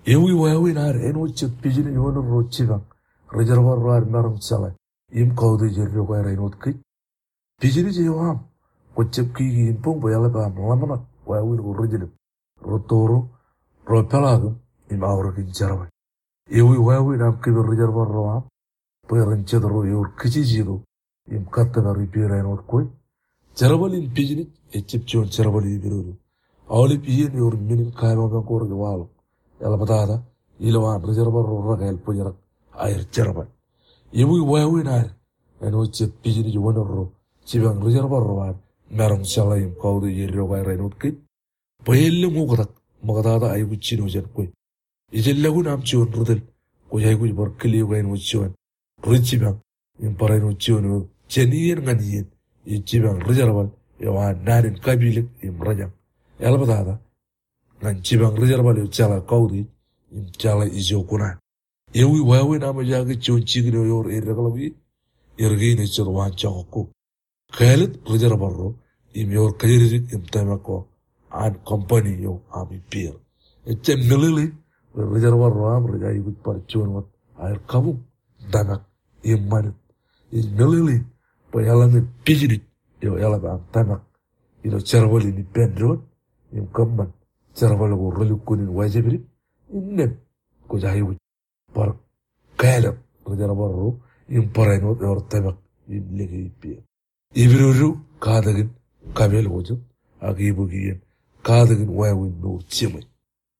Ewi wawi nar eno chit pijini yono rochibang. Reservoir roar marang sala. Im kaude jerro kwa rainot kit. Pijini jewam. Kochep kiki impong bayala ba mlamanat wawi no rojilip. Rotoro ropelagum im aurakin jarwa. Ewi wawi nam kiber reservoir roam. Pairanche ro yor kichijido. Im kattana repair rainot koi. Jarabal in pijini echipchon jarabali biru. Awli pijen yor minin kaima bankor gewalo. Yala batada ilawan reservoir roga el pujarak air jarabal. Ewi wawi nar eno chit pijini jwana ro. Chibang reservoir roan marang salayim kaude yerro kwa rainot kit. Payelle mugatak magadada ay kuchino jan koi. Ijellagu nam chion rudel kuyay kuy bar kili kwa ino chion. Rinchibang impara ino chion cheniyen nganiyen. Ichibang reservoir yawan narin kabilik imrajang. Yala batada ngan chibang reservoir yu chala kaude im chala ijo kunan. Ewi wawi nama jagi chion chigino yor irregalawi irgini chion wan chakoko. Khalid reservoir ro im yor kajirizik im temako an company yo ami peer. Eche milili reservoir ro am rejayi gut par chion wat air kamu danak im manit. Is milili pa yala mi pijirik yo yala ba am tanak. Ino charwali ni pendron im kamman charwali go roli kunin wajibiri innem ko jayi gut par Khalid reservoir ro im parainot yor tamak im legi peer. Ibiru kadagin kabel wajib agibu giyen kadagin wawin no chimay.